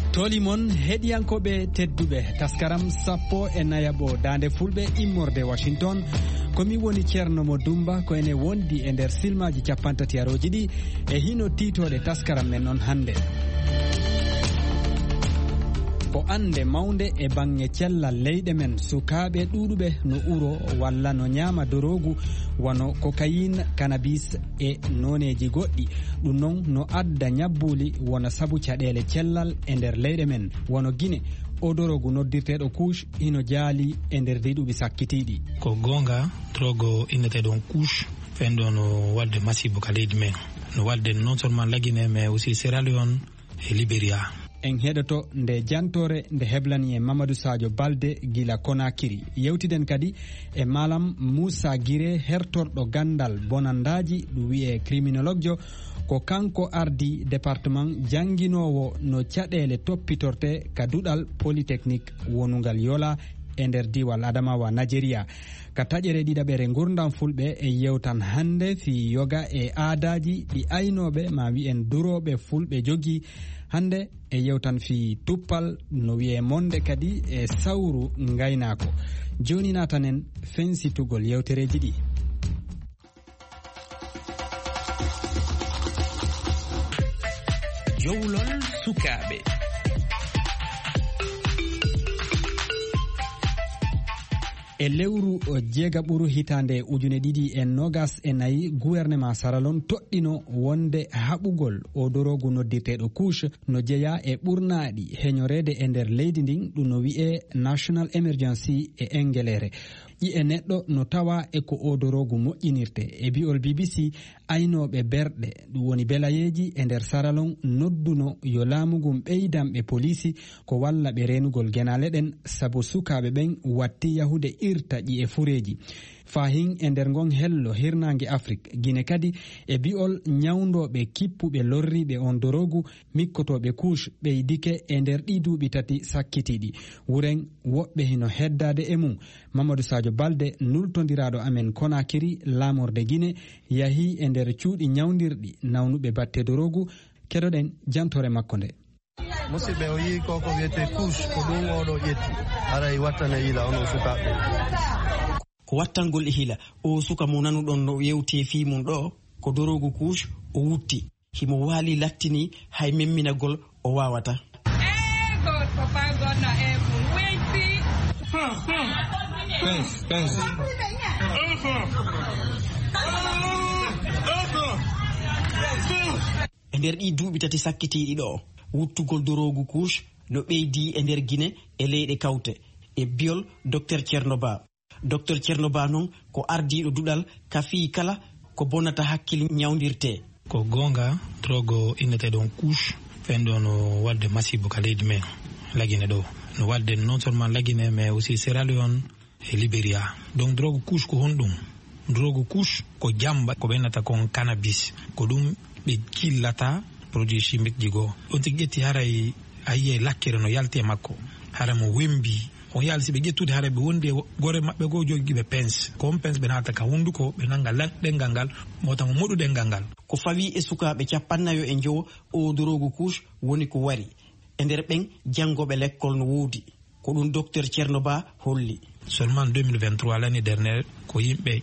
Tolimon heɗiyankoɓe tedduɓe taskaram sappo e nayabo dande fulɓe immorde Washington komi woni Ceerno Mo Dumba ko ene wondi e nder silmaji 30 e hino titoɗe taskaram men on hande. Ko ande mawnde e bange cellal leyɗe men sukaɓe ɗuɗuɓe no uro walla no ñaama dorogu wano cocaïne, cannabis e noneji goɗɗi. Ɗum noon no adda ñabbuli wona sabu caɗele cellal e nder leyɗe men wono Guinée o dorogu noddirteɗo couche hino jaali e nder diɗuɓi sakkitiɗi. Ko gonga drogue inneteɗon couche fenɗo no wadde masibo ka leydi men, no wadde non seulement la Guinée mais aussi Sierra Leone e Libéria. En heɗoto nde jantore nde heblani e Mamadou Sadio Balde gila Conakry. Yewtiden kadi e Malam Moussa Guiré hertorɗo gandal bonandaji ɗum wiye criminologue ko kanko ardi département jangguinowo no caɗele toppitorte ka duɗal polytechnique wonugal Yola e nder diwal Adamawa Nigeria. Ka taƴere ɗiɗaɓere gurdam fulɓe e yewtan hande fi yoga e aadaji ɗi aynoɓe ma wi'en duroɓe fulɓe jogui hande e yewtan fi tuppal no wiye monde kadi e sawru gaynako. Joni natanen fensitugol yewtereji ɗi. Jowlol sukaɓe. E lewru jeegaɓuru hitande 2024 gouvernement Saralon toɗɗino wonde haɓugol o dorogu noddirteɗo couche no jeeya e ɓurnaɗi heñorede e nder leydi ndin ɗum no wi'e National Emergency e engelere. ƴi'e neɗɗo no tawa e ko o dorogu moƴƴinirte e bi'ol BBC aynoɓe berɗe ɗum woni belayeji e nder Saralon nodduno yo laamugum ɓeydamɓe polisi ko walla ɓe renugol genale ɗen sabu sukaɓe ɓen watti yahude irta ƴi'e fureji. Fahin e nder ngon hello hirnangue Afrique Guinée kadi e bi'ol ñawdoɓe kippuɓe lorriɓe on dorogu mikkotoɓe couche ɓeydike e nder ɗi duuɓi tati sakkitiɗi. Wuren woɓɓe hino heddade e mum. Mamadou Sadio Balde nultodiraɗo amen Conakry lamorde Guinée yahi e nder cuuɗi ñawdirɗi nawnuɓe batte dorogu. Keɗoɗen jantore makko nde. Musidɓe o yi koko wiyete couche ko ɗum oɗo ƴetti aray wattane ila onon sukaɓe. Ko wattangol e hila o suka mo nanuɗon no yewte fi mum ɗo ko dorogu couche o wutti himo waali lattini hay memminagol o wawata. E nder ɗi duuɓi tati sakkitiɗi ɗo wuttugol dorogu couche no ɓeydi e nder Guinée e leyɗe kawte e biol docteur Thierno Ba. Docteur Thierno Ba noon ko ardiɗo duɗal ka fi kala ko bonata hakkille ñawdirte. Ko gonga drogue inneteɗon couche fenɗo no wadde masibo ka leydi men la Guinée ɗo, no wadde non seulement la Guinée mais aussi Sierra Leone e Libéria. Donc drogue couche ko honɗum. Drogue couche ko jamba ko ɓennata kon cannabis ko ɗum ɓe killata produit chimique ji goo. On tigi ƴetti haray a yiye lakkere no yalte makko hara mo wembi on yalsi ɓe ƴettude haara ɓe wondi gore maɓɓe goo jogiɓe pince ko on pince ɓe nata ka hunduko ɓe nanga ɗengal ngal motamo moɗu ɗengal ngal. Ko fawi e sukaɓe 50 o dorogu couche woni ko wari e nder ɓen janggoɓe l'école no woodi ko ɗum docteur Thierno Ba holli. Seulement 2023 l'année dernière ko yimɓe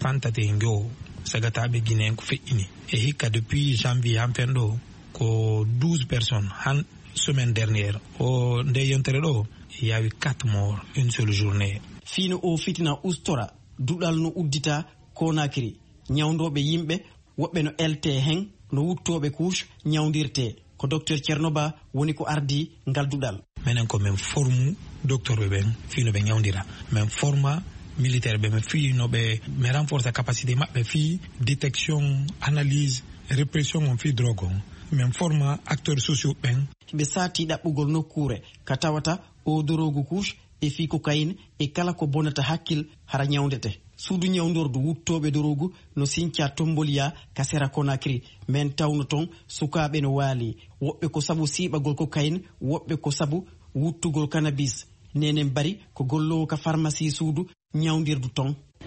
35 sagataɓe Guinéen ko feƴƴini e hikka depuis janvier han fen ɗo ko 12 personnes han semaine dernière o nde yontere ɗo yawi 4 morts une seule journée. Fino o fitina ustora duɗal no uddita Conakry ñawdoɓe yimɓe woɓɓe no elte hen no wuttoɓe couche ñawdirte ko docteur Thierno Ba woni ko ardi ngal duɗal. Menen ko men formu docteur ɓe ɓen fino ɓe ñawdira men forma militaire ɓe men fino ɓe me renforce capacité maɓɓe fi détection analyse répression on fi drogue on men forma acteurs sociaux ɓen. Ɓe saati ɗaɓɓugol nokkure ka tawata o dorogu couche e fi cocaïne e kala ko bonata hakkil hara ñawdete. Suudu ñawdordu wuttoɓe dorogu no sinca tomboliya ka sera Conakry men tawno ton sukaɓe no waali woɓɓe ko sabu siɓagol cocaïne woɓɓe ko sabu wuttugol cannabis. Nenen bari ko gollowo ka pharmacie suudu ñawdirdu ton.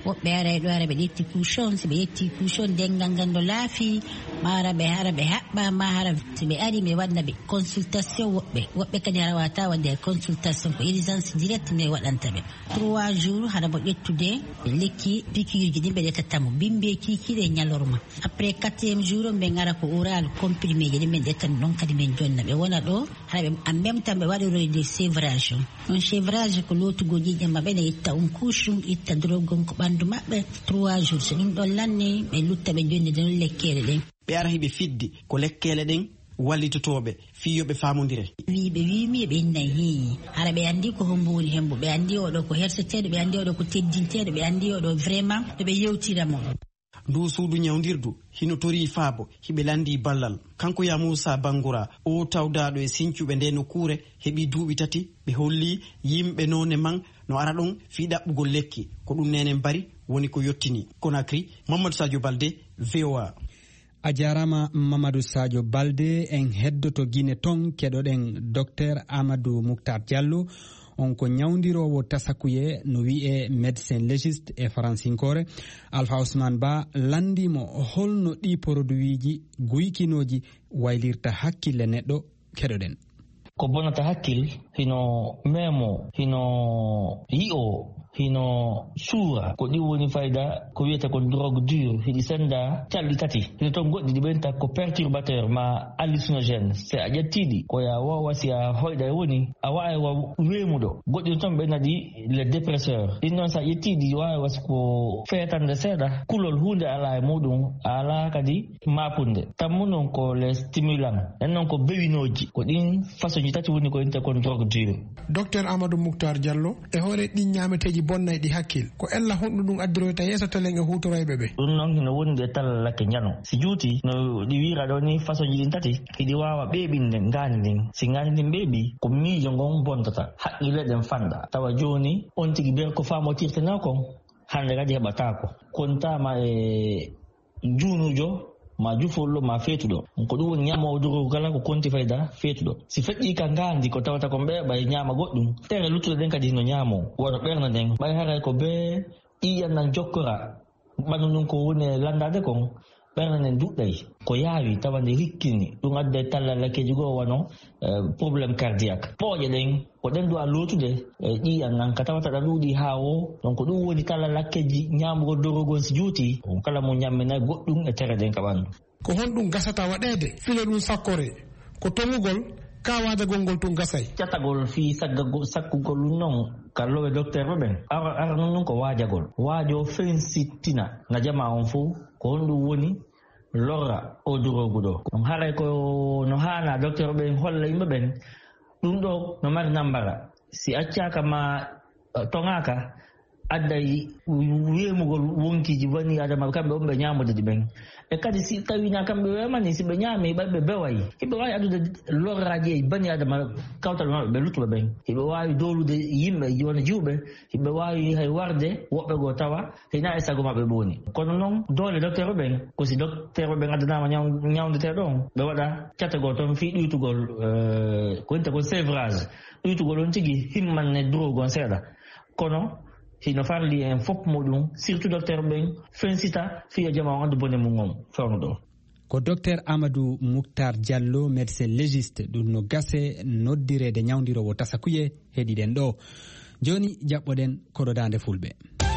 woɓɓe ara ɗo ara ɓe ƴetti couchon, si ɓe ƴetti couchon dengal ngal no laafi mara ɓe hara ɓe haɓɓa ma hara si ɓe ari ɓe wanna ɓe consultation woɓɓe kadi hara wata wadde consultation ko urgence direct ne waɗanta ɓe 3 jours hara mo ƴettude lekki piqûre ɗin ɓe ƴettata bimbe kikiɗe ñalorma après 4e jour ɓe gara ko oral comprimé je ɗin ɓe ƴettani ɗon kadi min jonna ɓe wona ɗo hara ɓe en même temps ɓe waɗiroyde sévrage on sévrage ko lotugo ƴiƴam maɓɓe ne itta couche itta drogon ko ɓandu maɓɓe 3 jours so ɗum ɗon lanni ɓe lutta ɓe jonni ɗon lekkele ɗen ɓe ara hiɓe fiddi ko lekkele ɗen wallitotoɓe fiyoɓe famodire wiɓe wimi ɓe innayi heeyi hara ɓe andi ko hombo woni hembo ɓe andi oɗo ko herseteɗo ɓe andi oɗo ko teddinteɗo ɓe andi oɗo vraiment to ɓe yewtiramo ndu suudu ñawdirdu hino tori faabo hiɓe landi ballal kanko ya Moussa Bangoura o tawdaɗo e sincuɓe nde nokkure heeɓi duuɓi 3 ɓe holli yimɓe none man no ara ɗon fi ɗaɓɓugol lekki ko ɗum nenen bari woni ko yettini Conakry. Mamadou Sadio Balde, VOA. a jarama Mamadou Sadio Balde. En heddoto Guinée ton keɗoɗen docteur Amadou Mouktar Diallo on ko ñawdirowo tasakuye no wi'e médecin légiste e francinkore. Alpha Ousmane Ba landimo holno ɗi produit ji guykinoji waylirta hakkille neɗɗo. Keɗoɗen ko bonata hakkil hino memo hino yi'o hino suura ko ɗi woni fayda ko wiyete ko drogue dure hiɗi senda calɗi 3 hino toon goɗɗi ɗi ɓenta ko perturbateur ma hallucinogène se a ƴettiɗi koya wawa si a hoyɗa e woni a wawa weemuɗo goɗɗi toon ɓenna ɗi le dépresseur ɗin noon sa ƴettiɗi wawa wasi ko feetande seeɗa kulol hunde ala e muɗum ala kadi mapunde tammu noon ko les stimulant en noon ko bewinoji ko ɗin façon ji 3 woni ko wiyete kon drogue dure. Docteur Amadou Mouktar Diallo e hoore ɗin ñameteji bonnay ɗi hakkil ko ella honɗu ɗum addiroyta yeeso telen e hutoroyɓe ɓe ɗum noon hino woni ɗe tallake ñano si juuti no ɗi wira ɗo ni façon ji ɗin 3 hiɗi wawa ɓeeɓinde ngani ndin si ngani ndin ɓeeɓi ko miijo ngon bontata haqqille ɗen fanɗa tawa joni on tigui ɓen ko famotirtena kon hande kadi heɓatako kontama e juunujo ma jufolɗo ma feetuɗo ko ɗum woni ñamowo drogue kala ko konti fayda feetuɗo si feƴƴi ka ngandi ko tawata ko ɓeeɓa e ñaama goɗɗum tere luttuɗe ɗen kadi no ñaamo wono ɓerna nden ɓay haray ko be ƴiƴan nan jokkora ɓandu ɗum ko woni e landade kon ɓerna nden duɗɗay ko yaawi tawa nde rikkini ɗum adda e tallalakeji goo wano probléme cardiaque ɓooƴe ɗen ko ɗen duwa lootude ƴiƴan nan ka tawata ɗa ɗuuɗi haa o donc ɗum woni tallalakeji ñaamugo dorogon si juuti on kala mo ñamminayi goɗɗum e tere ɗen ka ɓanndu ko honɗum gasata waɗede filo ɗum sakkore ko tongugol ka waajagol ngol tun gasay catagol fi sakkugol ɗum noon kalloɓe docteur ɓe ɓen ara non ko waajagol waajo fensittina na jama on fo ko honɗum woni lorra o dorogu ɗo on haray ko no haana docteur ɓen holla yimɓe ɓen ɗum ɗo no mari nambara si accaka ma toŋaka adday weemugol wonkiji bani adama kamɓe on ɓe ñamude ɗi ɓen e kadi si tawina kamɓe wemani si ɓe ñaami ɓaɓe bewayi hiɓe wawi addude lorraji e bani adama kawtal maɓe ɓe luttuɓe ɓen hiɓe wawi dowlude yimɓe wona jiwɓe hiɓe wawi hay warde woɓɓe goo tawa hina e sago maɓe ɓooni kono noon doole docteur ɓen ko si docteur ɓen addanama ñawdete ɗon ɓe waɗa catagol toon fi ɗuytugol ko winte ko sévrage ɗuytugol on tigui himmanne drogue on seeɗa kono hino farli en fopp muɗum surtout docteur ɓen fensita fiya jama o andu bone mum on fewno ɗo ko docteur Amadou Mouktar Diallo médecin légiste ɗum no gase noddirede ñawdirowo tasakuye heeɗiɗen ɗo joni jaɓɓoɗen koɗo dande fulɓe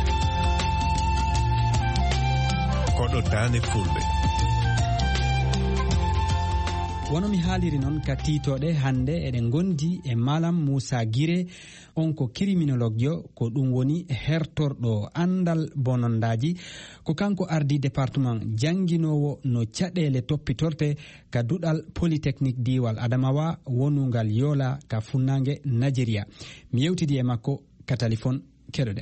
wono mi haaliri noon ka tiitoɗe hande eɗen gondi e Malam Moussa Guiré on ko criminologue jo ko ɗum woni hertorɗo andal bonondaji ko kanko ardi département jangguinowo no caɗele toppitorte ka duɗal polytechnique diwal Adamawa wonungal Yola ka funnangue Nigeria mi yewtidi e makko ka téléphone keɗoɗen.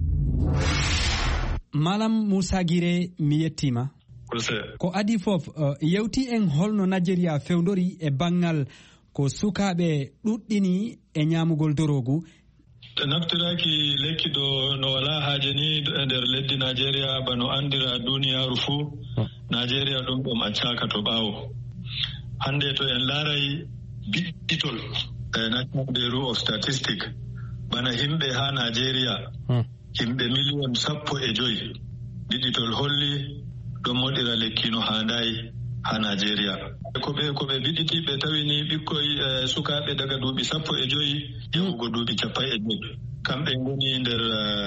Malam Moussa Guiré mi yettima. Ko adi fof yewti en holno Nigeria fewdori e bangal ko sukaɓe ɗuɗɗini e ñamugol dorogu naftiraki lekki ɗo no wala haaje ni e nder leddi Nigeria bano andira duniyaru fuu Nigeria ɗum ɗum accaka to ɓaawo hande to en laaray biɗɗitol National Bureau of Statistics bana himɓe ha Nigeria himɓe million 15 ɗiɗitol holli ɗon moɗira lekki no handayi ha Nigeria. Ko ɓe biditi ɓe tawini ɓikkoy sukaɓe daga duuɓi 15 yahugo duuɓi 15 kamɓe ngoni nder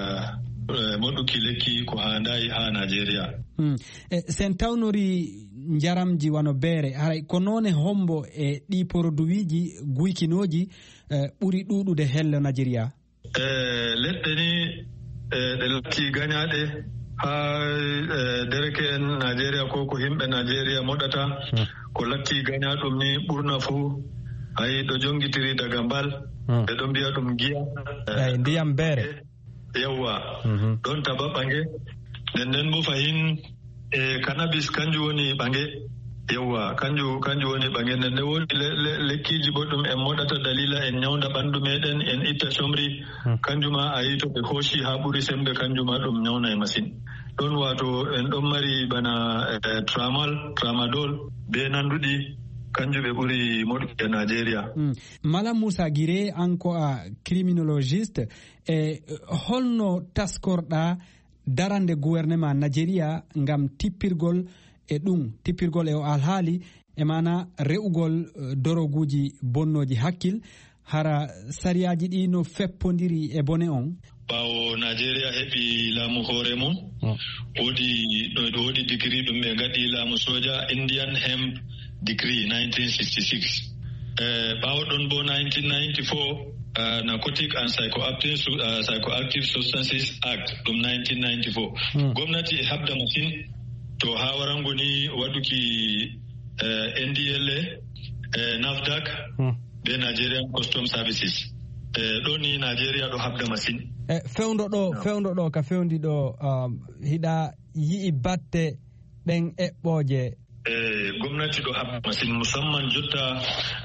moɗuki lekki ko handayi ha Nigeria. Sen tawnori njaramji wano beere haray ko noone hombo e ɗi produiji guykinoji ɓuri ɗuɗude hello Nigeria. Leɗɗe ni ɗe latti gañaɗe ha dereke en Nigeria ko himɓe Nigeria moɗata ko latti gañaɗum ni ɓurna fuu ayi ɗo jongitiri daga mbal ɓe ɗo mbiya ɗum giya ndiyam beere yawwa ɗon taba ɓange nden bo fahin cannabis kanjum woni ɓange yawwa kanjum woni ɓange nden woni lekkiji boɗɗum en moɗata dalila en ñawda ɓandu meɗen en itta somri kanjuma a yi to ɓe hooshi ha ɓuri sembe kanjuma ɗum ñawnay masine ɗon wato en ɗon mari bana tramadol be nanduɗi kanjum ɓe ɓuri moɗuki e Nigeria. Malam Moussa Guiré an ko a criminologiste e holno taskorɗa darande gouvernement Nigeria ngam tippirgol e o alhaali e mana re'ugol doroguji bonnoji hakkil hara sariyaji ɗi no feppodiri e bone on. Ɓawo Nigeria heɓi laamu hoore mum woodi degree ɗum ɓe gaɗi laamu soja Indian Hemp Decree 1966. Ɓawo ɗon bo 1994 Narcotic and Psychoactive Substances Act ɗum 1994. Gwamnati e habda masin to ha warango ni waɗuki NDLA, NAFDAC be Nigerian Custom Services. Ɗo ni Nigeria ɗo habda masin. Fewndo ɗo ka fewndi ɗo hiɗa yi'i batte ɗen eɓɓoje. Gwamnati ɗo habda masin musamman jotta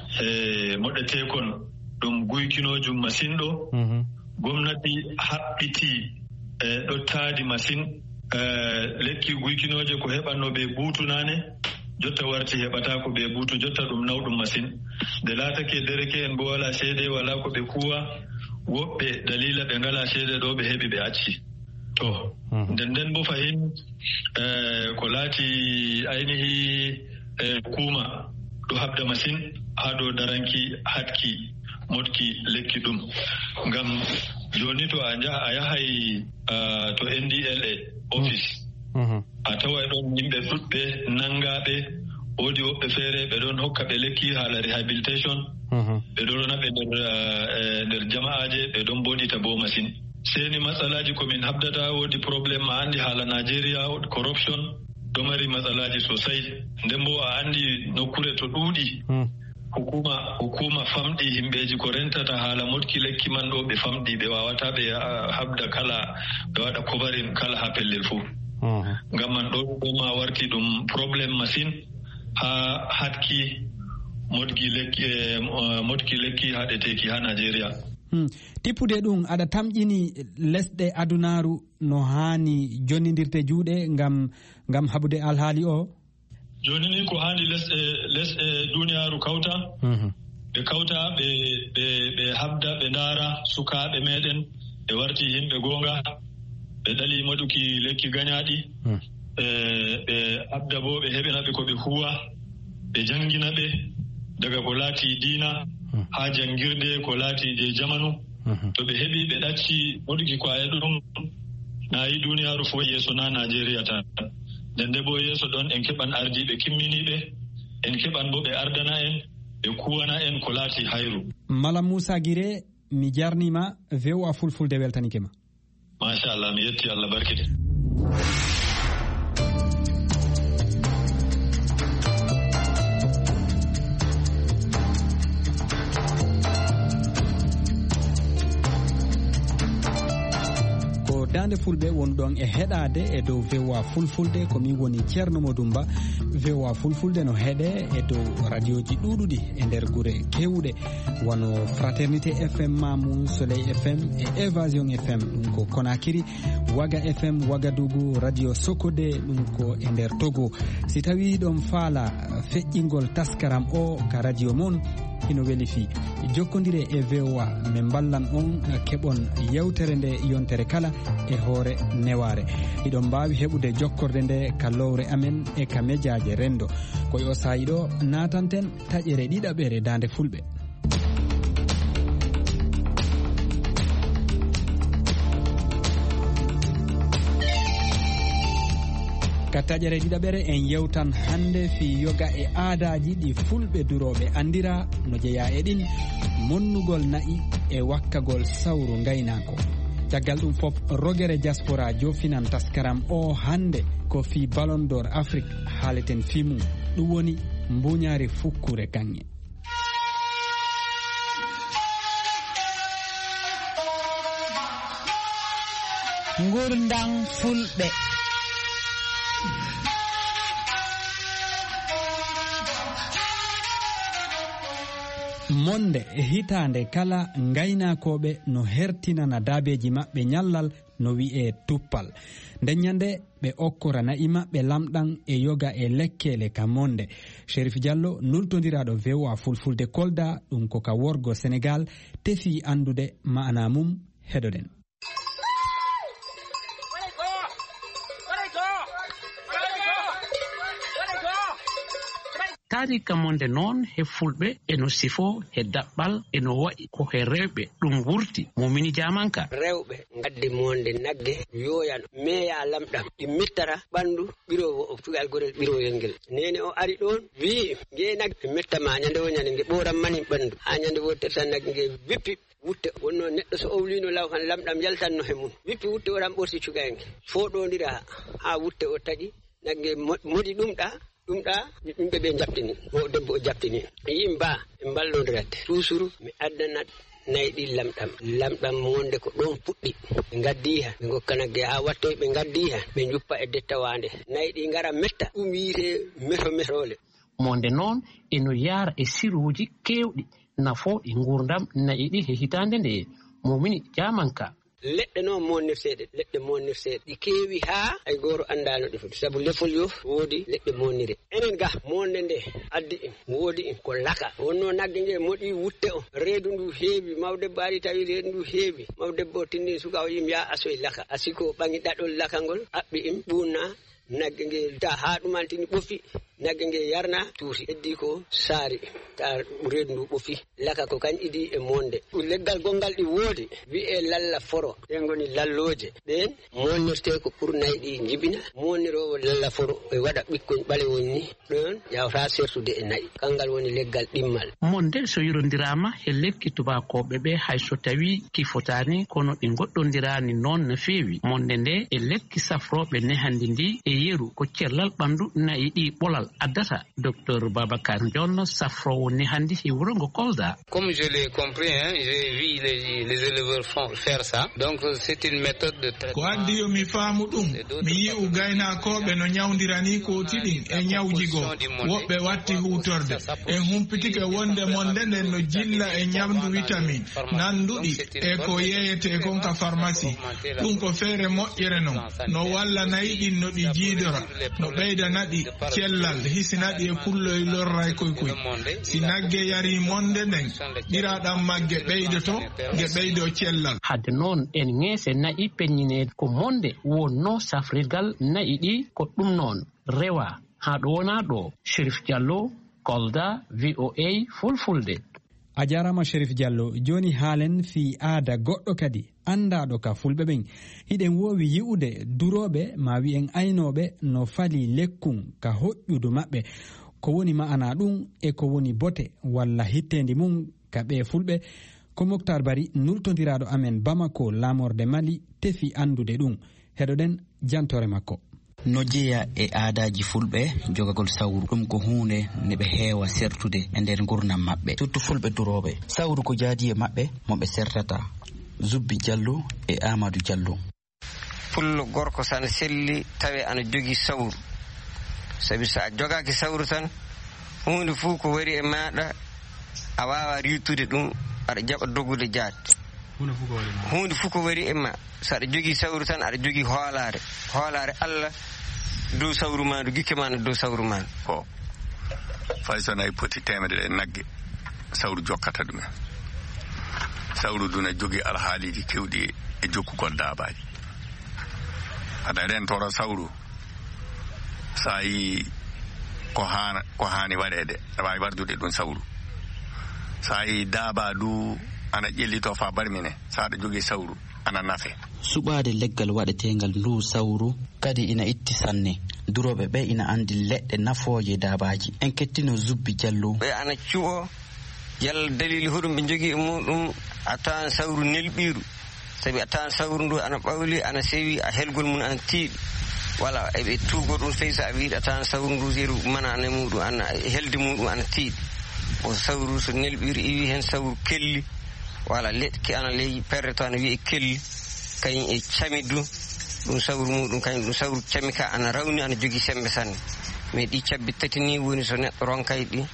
moɗetekon ɗum guykinojum masin ɗo. Gwamnati haɓɓiti ɗo taadi masin lekki guykinoje ko heɓanno ɓe buutu nane jotta warti heɓata ko ɓe buutu jotta ɗum nawɗum masin nde laatake dereke en bo wala seede wala ko ɓe kuwa woɓɓe dalila ɓe ngala seede ɗo ɓe heɓi ɓe acci to nden bo fahin ko laati ainihi hukuma ɗo habda masin ha dow daranki hatki motki lekki ɗum ngam joni to a yahay to NDLA office a tawai ɗon yimɓe ɗuɗɓe nangaɓe woodi woɓɓe feere ɓe ɗon hokka ɓe lekki haala rehabilitation ɓe ɗon rona ɓe nder jama'aje ɓe ɗon boɗita bo masin seni matsalaji komin habdata woodi probléme a andi haala Nigeria corruption ɗo mari matsalaji sosai nden bo a andi nokkure to ɗuuɗi hukuma famɗi himɓeji ko rentata haala motki lekki man ɗo ɓe famɗi ɓe wawata ɓe habda kala ɓe waɗa coverin kala ha pellel fuu ngam man ɗo ma warti ɗum probléme masin ha hatki motki lekki haɗeteki ha Nigeria. Tippude ɗum aɗa tamƴini lesɗe adunaru no hani jonnidirte juuɗe ngam haɓude alhaali o. Joni ni ko hani lesɗe duniyaru kawta ɓe kawta ɓe habda ɓe ndaara sukaɓe meɗen ɓe warti yimɓe gonga ɓe ɗali maɗuki lekki gañaɗi ɓe habda bo ɓe heɓinaɓe ko ɓe huwa ɓe jangina ɓe daga ko laati diina ha jangirde ko laati je jamanu to ɓe heɓi ɓe ɗacci maɗuki kwaye ɗum nayi duniyaru fo yeeso na Nigeria tan nde bo yeeso ɗon en keɓan ardiɓe kimminiɓe en keɓan bo ɓe ardana en ɓe kuwana en ko laati hayru. Malam Moussa Guiré mi jarnima VOA Fulfulde weltanike ma. Machallah mi yetti Allah barkide. dande fulɓe wonɗon e heɗade e dow VOA Fulfulde komin woni Ceerno Modumba. VOA Fulfulde no heeɗe e dow radioji ɗuɗuɗi e nder guure kewɗe wano Fraternité FM Mamou, Soleil FM e Évasion FM ɗum ko Konakiri, Waga FM Wagadugu, Radio Sokode ɗum ko e nder Togo. Si tawi ɗon faala feƴƴingol taskaram o ka radio mon ino weli fi jokkodire e VOA min ballan on keɓon yewtere nde yontere kala e hoore neware iɗon mbawi heɓude jokkorde nde ka lowre amen e ka mediaje rendo koye o sayi ɗo natanten taƴere ɗiɗaɓere dande fulɓe. ka taƴere ɗiɗaɓere en yewtan hande fi yoga e aadaji ɗi fulɓe duroɓe andira no jeeya e ɗin monnugol na'i e wakkagol sawru gaynako. caggal ɗum fof rogere diaspora jofinan taskaram o hande ko fi ballon d'or afrique haaleten fimum ɗum woni mbuñaari fukkure kanŋe. gurdam fulɓe. monde hitande kala gaynakoɓe no hertinana daabeji maɓɓe ñallal no wi'e tuppal nden ñande ɓe okkora na'i maɓɓe lamɗan e yoga e lekkele ka monde. Cherif Diallo nultodiraɗo VOA fulfulde Kolda ɗum ko ka worgo Sénégal tefi andude ma'ana mum heɗoɗen. tarika monde noon he fulɓe eno sifo he daɓɓal eno waɗi ko he rewɓe ɗum wurti mumini jamanka. rewɓe gaddi monde nagge yoyan meya lamɗam ɗi mettata ɓandu ɓirowo o tugal gorel ɓiroyel ngel nene o ari ɗon wi nge nagge mettama ñande o ñande nge ɓoram manin ɓandu ha ñande wotere tan nagge nge wippi wutte wonno neɗɗo so owlino law han lamɗam yaltanno he mum wippi wutte oɗan ɓorti cugaynge foɗodira ha wutte o taƴi nagge moɗi ɗumɗa yimɓe ɓe jaɓtini o debbo o jaɓtini yimba ɓe mballodirat toujours mi addana nayɗi lamɗam monde ko ɗon puɗɗi ɓe gaddiha ɓe gokka nagge ha wattoy ɓe gaddiha ɓe juppa e dettawande nayɗi gara metta ɗum wiite metole monde noon eno yaara e siruji kewɗi nafoɗi gurdam nayi ɗi he hitande nde momini jamanka. leɗɗe noon monnirteɗe leɗɗe monnirteɗe ɗi keewi ha ay goto andano ɗi foti saabu lefol yo woodi leɗɗe monnire enen ga monde nde addi en woodi en ko laka wonno nagge nge moɗi wutte o reedu ndu heewi mawdebbo ari tawi reedu ndu heewi mawdebbo o tindini suka o yim ya asoye laka asiko ɓangi ɗaɗol laka ngol aɓɓi im ɓunna nagge nge ta ha ɗumantini ɓofi nagge nge yarna tuuti heddi ko saari ta reedu ndu ɓofi laka ko kañ idi e monde leggal gongal ɗi woodi wi'e lalla foro ɓen goni lalloje ɓen monnirte ko pour nayi ɗi jibina monnirowo lalla foro e waɗa ɓikkoñ ɓalewol ni ɗon yawta sertude e nayi kangal woni leggal ɗimmal. monde so yirodirama e lekki tubakoɓe ɓe hayso tawi ki fotani kono ɗi goɗɗodirani noon no feewi monde nde e lekki safroɓe nehandi ndi e yeru ko cellal ɓandu nayi ɗi ɓolal addata. Docteur Babacar Dione safrowo nehandi e wurongo Kolda. Comme je l'ai compris, j'ai vu les éleveurs faire ça. Donc c'est une méthode de traitement. Ko addi yo mi faamu ɗum mi yi'u gaynakoɓe no ñawdirani ko tiɗin e ñawjigo woɓɓe watti hutorde e humpitike wonde monde nden no jilla e ñamdu vitamine nanduɗi e ko yeyete kon ka pharmacie ɗum ko feere moƴƴere non no walla nayi ɗin no ɗi jiidora no ɓeyda naɗi cellal hisinaɗi e pulloye lorray koykoy si nagge yari monde nden ɗiraɗam magge ɓeydoto ge ɓeydo cellal. hadde noon en ŋeese nayi peññineede ko monde wonno safrigal nayi ɗi ko ɗum noon rewa ha ɗo wona ɗo. Cherif Diallo, Kolda, VOA fulfulde. a jarama Cherif Diallo. joni haalen fi aada goɗɗo kadi andaɗo ka fulɓe ɓen hiɗen wowi yi'ude duroɓe ma wi'en aynoɓe no fali lekkun ka hoƴƴudu maɓɓe ko woni ma'ana ɗum e ko woni bote walla hittendi mum ka ɓe fulɓe ko Moktar Bari nultodiraɗo amen Bamako lamorde Mali tefi andude ɗum heɗoɗen jantore makko. no jeeya e aadaji fulɓe jogagol sawru ɗum ko hunde ne ɓe heewa sertude e nder gurnam maɓɓe surtout fulɓe duroɓe. sawru ko jaadi e maɓɓe moɓe sertata. Zubbi Diallo e Amadou Diallo. pullo gorko sana selli tawi ana jogii sawru sabi so a jogaaki sawru tan hunde fuu ko wari e maɗa a wawa riitude ɗum aɗa jaɓa dogude jaat hunde fuu ko wari e ma so aɗa jogii sawru tan aɗa jogii hoolare Allah dow sawru ma do gikke ma dow sawru ma ko fay so nayi poti temedere nagge sawru jokkata ɗumen. Sawru duna jogi alhaaliji kewɗi e jokkugol daabaji. Aɗa rentoro sawru sa yi ko haani waɗede aɗa wawi wardude ɗum sawru. Sa yi daaba du ana ƴellito fa barmine sa aɗa jogi sawru ana nafe. Suɓade leggal waɗetegal ndu sawru kadi ina itti sanne. Duroɓe ɓe ina andi leɗɗe nafoje dabaji. En kettino Zubbi Diallo. Ɓe ana cu'o yalla dalili hoɗum ɓe jogii muɗum a tawan sawru nelɓiru sabi a tawan sawru ndu ana ɓawli ana sewi a helgol mum ana tiiɗi wala eɓe tuugo ɗum fey so a wiiɗi a tawan sawru ndu yeru manane muɗum ana helde muɗum ana tiiɗi o sawru so nelɓiru iwi hen sawru kelli wala leɗki ana ley perde to ana wiye kelli kañum e camidu ɗum sawru muɗum kañum ɗum sawru cami ka ana rawni ana jogii sembe sanne mais ɗi cabbi tati ni woni so neɗɗo ronkay ɗi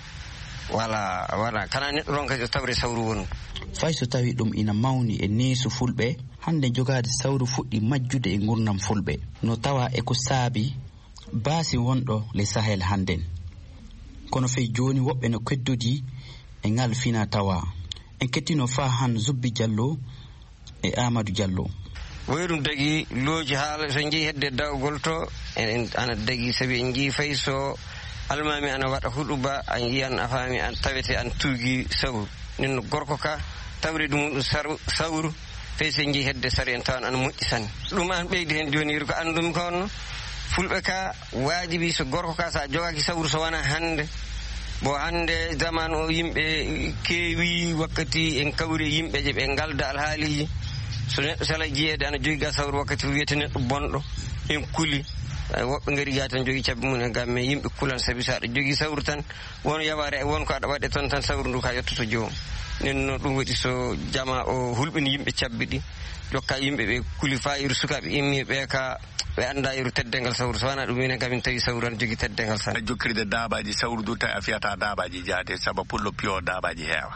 wala kana neɗɗo ronkay ɗo tawre sawru wonu fay so tawi ɗum ina mawni e neesu fulɓe hande jogade sawru fuɗɗi majjude e gurdam fulɓe no tawa eko saabi baasi wonɗo le Sahel hannden kono fey joni woɓɓe no keddodi e ngal fina tawa en kettino fa han Zubbi Diallo e Amadou Diallo. Woyrum dagi looji haala so jeeyi hedde dawgol to en ana dagi sabi en jii fay so almami ana waɗa huɗuba a jiyan a faami an tawete an tuugi sawru nen gorko ka tawri ɗum sawru fey so jeeyi hedde sari en tawan ana moƴƴi sanne ɗum an ɓeydi hen joni ko andum kono fulɓe ka waajibi so gorko ka sa jogaki sawru so wona hande bo hande zaman o yimɓe keewi wakkati en kawri yimɓe je ɓe galda alhaaliji so neɗɗo sala jeeyede ana jogii ga sawru wakkati wiyete neɗɗo bonɗo en kuli woɓɓe ngari ga tan jogii cabbi mum e gam mais yimɓe kulan sabi so aɗa jogii sawru tan won yaware won ko aɗa waɗe toon tan sawru ndu ka yettoto joomum nenno ɗum waɗi so jama o hulɓini yimɓe cabbi ɗi jokka yimɓe ɓe kuli fayiru sukaɓe immi ɓe ka ɓe anda yeru teddengal sawru so wona ɗum minen kamin tawi sawru ana jogii teddengal san jokkirde daabaji sawru du tawi a fiyata daabaji jaade saabu pullo piyo daabaji heewa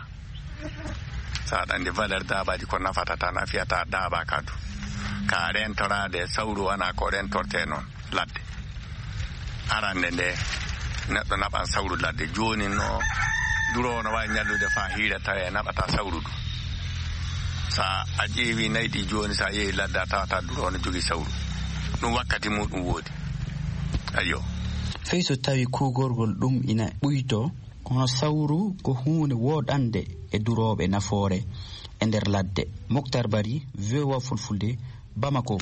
sa aɗa andi valeur daabaji ko nafata tan a fiyata daaba kadu ka rentorade sawru wona ko rentorte noon ladde arande nde neɗɗo naɓan sawru ladde joni no durowo no wawi ñallude fa hiira tawi naɓata sawru du sa a ƴeewi nayɗi joni sa yeehi ladde a tawata durowo no jogii sawru ɗum wakkati muɗum woodi ayo fey so tawi kugorgol ɗum ina ɓuyto kono sawru ko hunde woɗande e duroɓe nafoore e nder ladde. Moctar Bari, VOA Fulfulde, Bamako.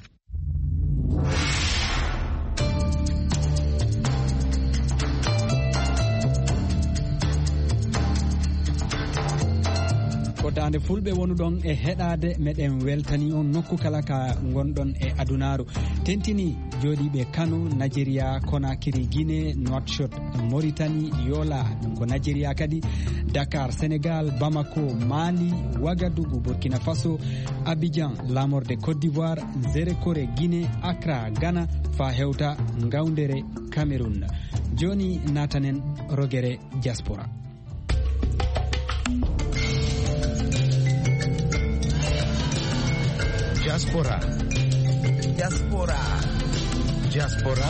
dande fulɓe wonuɗon e heɗade meɗen weltani on nokku kala ka gonɗon e adunaru tentini joɗiɓe Kano, Nigeria, Conakry, Guinée, Nouakchott, Mauritanie, Yola ko Nigeria kadi, Dakar, Sénégal, Bamako, Mali, Ouagadougou, Burkina Faso, Abidjan, Lamorde, Côte d'Ivoire, Zerekore, Guinée, Accra, Ghana, fa hewta Ngawdere, Cameroun. Joni natanen rogere diaspora. Diaspora. Diaspora. Diaspora.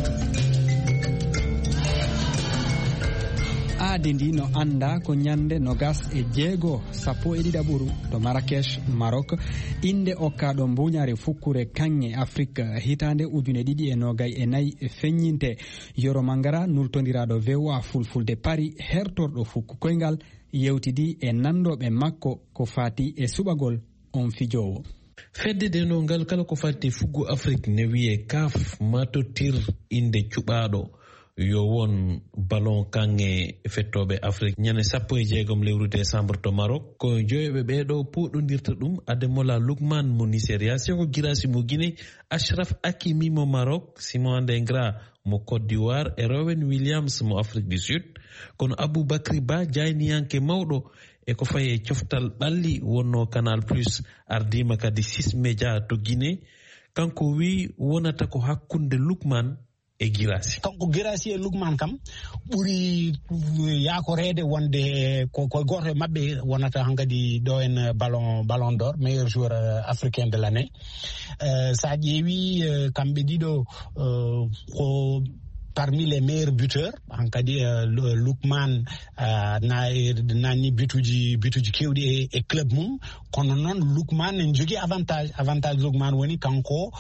aadi ndi no anda ko ñande nogas e jeego 17 to Marrakech, Maroc, inde okkaɗo mbuñare fukkure kanŋe Afrique hitande 2024 feññinte. Yoro Mangara nultodiraɗo VOA Fulfulde Paris hertorɗo fukku koyngal yewtidi e nandoɓe makko ko fati e suɓagol on fijowo. Fedde denongal kala ko fatti fuggo Afrique ne wiye CAF matotir inde cuɓaɗo yo won ballon kanŋe fettoɓe Afrique ñande 16 lewru décembre to Maroc ko joyoɓe ɓeɗo puɗodirta ɗum Ademola Lookman mo Nigeria, Seko Girassi mo Guinée, Achraf Hakimi mo Maroc, Simon Dengra mo Côte d'Ivoire e Rowan Williams mo Afrique du Sud. Kono Aboubacry Ba jayniyanke mawɗo e ko faye coftal ɓalli wonno Canal Plus ardima kadi 6 média to Guinée, kanko wi wonata ko hakkunde Lookman e Girassi. Kanko Girassi e Lookman kam ɓuri yakorede wonde ko goto mabɓe wonata hankadi ɗo en ballon d'or, meilleur joueur africain de l'année. Sa ƴeewi kamɓe ɗiɗo ko parmi les meilleurs buteurs hankadi Lookman nani bituji kewdi e club mum kono non Lookman en jogi avantage Lookman woni kanko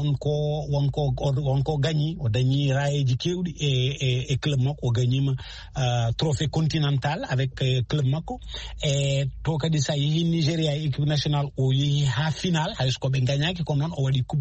wonko gagni o dañi rayeji kewdi e club makko o gagnima trophée continental avec club makko e to kadi sa yehi Nigeria équipe nationale o yehi ha final haysko be gagnaki comme non o wadi coupe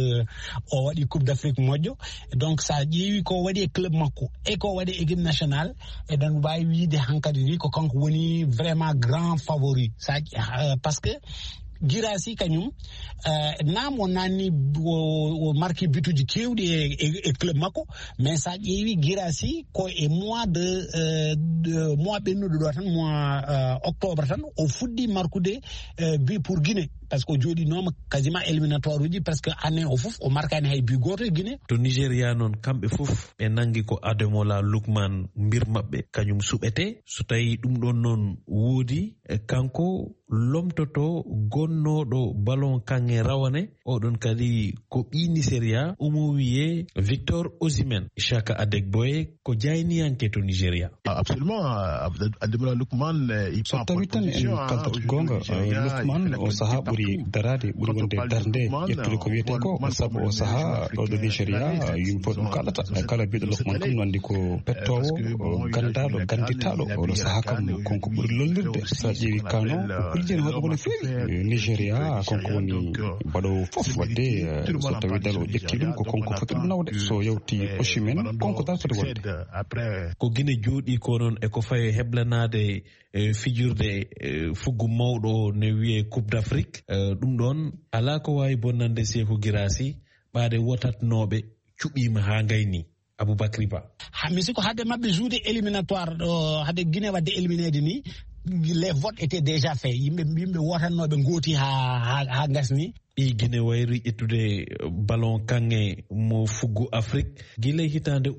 d'Afrique moƴƴo donc sa ƴeewi ko waɗi e club makko e ko waɗi équipe nationale eɗen mbawi wiide hankadi wi ko kanko woni vraiment grand favori parce que Guirassy kañum naam o nanni o marqué bituji kewɗi e club makko mais sa ƴeewi Guirassy ko e mois ɓennuɗo ɗo tan mois octobre tan o fuɗɗi marqude but pour Guinée parce que o jooɗinoma quasiment éliminatoire uji presque année o fof o markani hay but goto e Guinée. To Nigéria noon kamɓe fof ɓe nangi ko Ademola Lookman mbir maɓɓe kañum suɓete so tawi ɗum ɗon noon woodi kanko lomtoto gonnoɗo ballon kange rawane oɗon kadi ko ɓi Nigéria umo wiye Victor Osimhen. Chaka Adegboye ko jayniyanke to Nigéria. Absolument, Ademola Lookman so tawi tan en kaltat gonga Lookman o saaha ɓuri darade ɓuri wonde darde ƴettude ko wiyete ko saabu o saaha ɗo ɗo Nigéria yimɓe fof ɗum kalata kala biɗo Lookman kam nandi ko pettowo gandaɗo ganditaɗo oɗo saaha kam konko ɓuri lollirde sa ƴeewi kano kuljeni hoɗo no fewi Nigéria konko woni mbaɗowo fof wadde so tawi dal o ƴetti ɗum ko konko foti ɗum nawde so yawti Osimhen konko dartode wonde ko Guinée jooɗi ko noon eko fawi heblanade fijurde fuggu mawɗo ne wiye coupe d'Afrique ɗum ɗon ala ko wawi bonnande Sékou Guirassy ɓaade wotatnoɓe cuɓima ha gayni Aboubacry Ba. mi siko hadde mabɓe joude éliminatoire ɗo hadde Guinée wadde éliminede ni les votes étaient déjà faits yimɓe wotannoɓe gooti ha gasni ɓi Guinée wayri ƴettude ballon kange mo fuggu Afrique guila hitande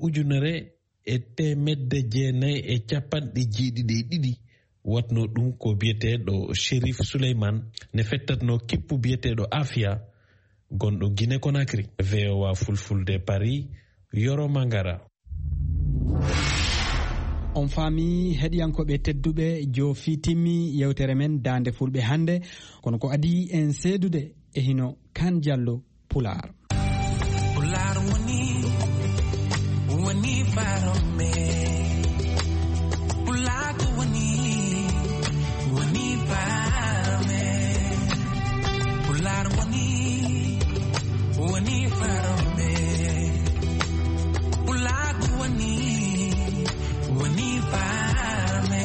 1992 watno ɗum ko biyeteɗo Chérif Souleymane ne fettatno kippu biyeteɗo Afia gonɗo Guinée Conakry. VOA Fulfulde Paris, Yoro Mangara. On faami heɗiyankoɓe tedduɓe jo fitimmi yewtere men dande fulɓe hande kono ko adi en seedude e hino Kan Diallo Pular. Pular woni farome Pular woni farome Pular woni farome Pular woni farme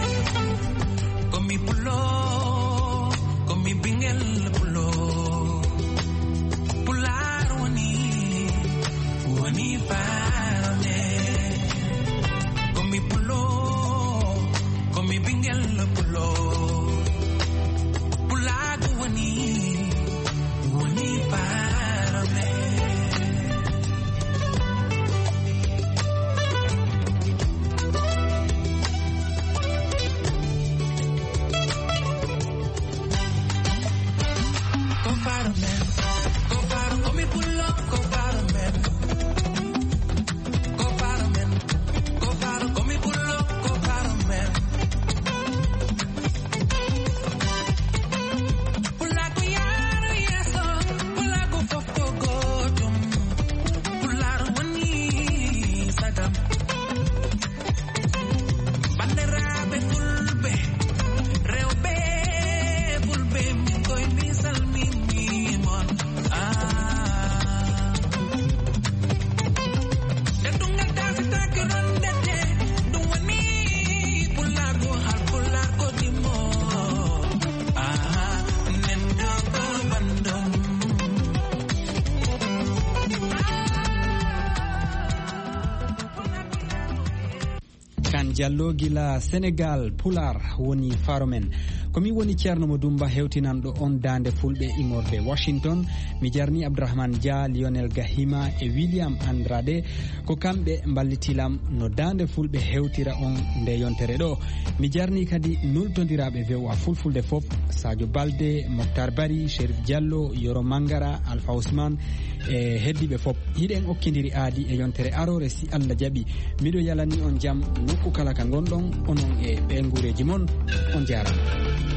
komi bingel pulo Pular woni farme Diallo gila Sénégal Pular woni faro men komi woni Ceerno Modumba hewtinanɗo on dande fulɓe imorde Washington mi jarni Abdourahmane Dia Lionel Gahima e William Andrade ko kamɓe mballitilam no dande fulɓe hewtira on nde yontere ɗo mi jarni kadi nultodiraɓe VOA fulfulde fof Sadio Balde Mokhtar Bari Cherif Diallo Yoro Mangara Alpha Ousmane e heddiɓe fof hiɗen okkidiri aadi e yontere arore si Allah jaaɓi miɗo yalani on jaam nokku kala ka gonɗon onon e ɓe guureji mon on jarama.